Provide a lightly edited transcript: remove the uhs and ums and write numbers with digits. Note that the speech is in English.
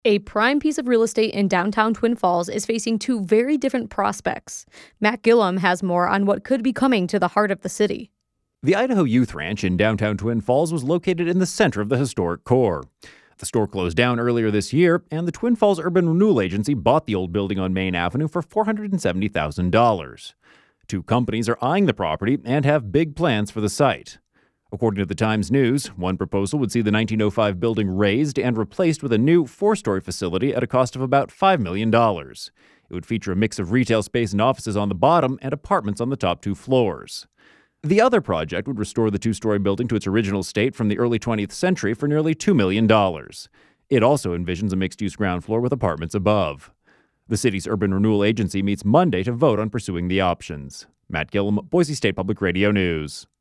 A prime piece of real estate in downtown Twin Falls is facing two very different prospects. Matt Gillum has more on what could be coming to the heart of the city. The Idaho Youth Ranch in downtown Twin Falls was located in the center of the historic core. The store closed down earlier this year, and the Twin Falls Urban Renewal Agency bought the old building on Main Avenue for $470,000. Two companies are eyeing the property and have big plans for the site. According to the Times News, one proposal would see the 1905 building razed and replaced with a new four-story facility at a cost of about $5 million. It would feature a mix of retail space and offices on the bottom and apartments on the top two floors. The other project would restore the two-story building to its original state from the early 20th century for nearly $2 million. It also envisions a mixed-use ground floor with apartments above. The city's Urban Renewal Agency meets Monday to vote on pursuing the options. Matt Gillum, Boise State Public Radio News.